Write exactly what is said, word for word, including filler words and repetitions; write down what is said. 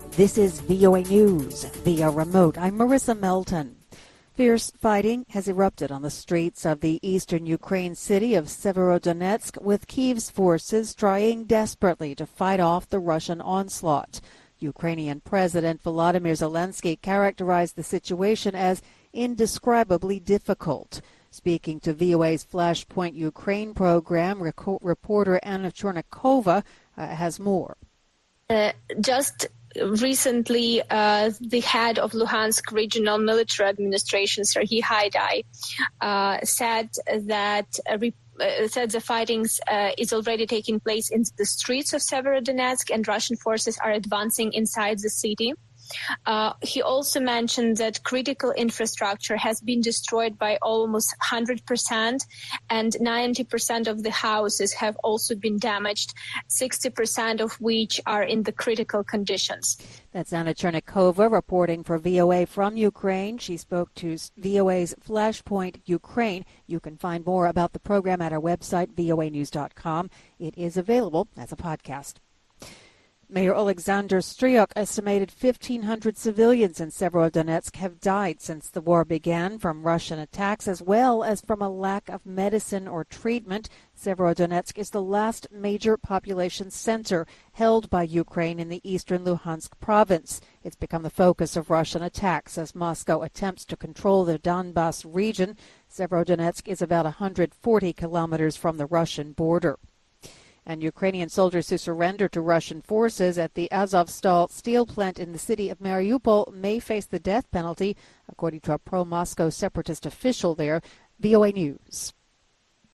This is V O A News via remote. I'm Marissa Melton. Fierce fighting has erupted on the streets of the eastern Ukraine city of Severodonetsk, with Kyiv's forces trying desperately to fight off the Russian onslaught. Ukrainian President Volodymyr Zelensky characterized the situation as indescribably difficult. Speaking to V O A's Flashpoint Ukraine program, reporter Anna Chornikova uh, has more. Uh, just recently, uh, the head of Luhansk Regional Military Administration, Serhiy Haidai, uh, said that uh, re- uh, said the fightings uh, is already taking place in the streets of Severodonetsk, and Russian forces are advancing inside the city. Uh, he also mentioned that critical infrastructure has been destroyed by almost one hundred percent, and ninety percent of the houses have also been damaged, sixty percent of which are in the critical conditions. That's Anna Chornikova reporting for V O A from Ukraine. She spoke to V O A's Flashpoint Ukraine. You can find more about the program at our website, V O A news dot com. It is available as a podcast. Mayor Alexander Stryuk estimated fifteen hundred civilians in Severodonetsk have died since the war began from Russian attacks, as well as from a lack of medicine or treatment. Severodonetsk is the last major population center held by Ukraine in the eastern Luhansk province. It's become the focus of Russian attacks as Moscow attempts to control the Donbas region. Severodonetsk is about one hundred forty kilometers from the Russian border. And Ukrainian soldiers who surrender to Russian forces at the Azovstal steel plant in the city of Mariupol may face the death penalty, according to a pro-Moscow separatist official there. V O A News.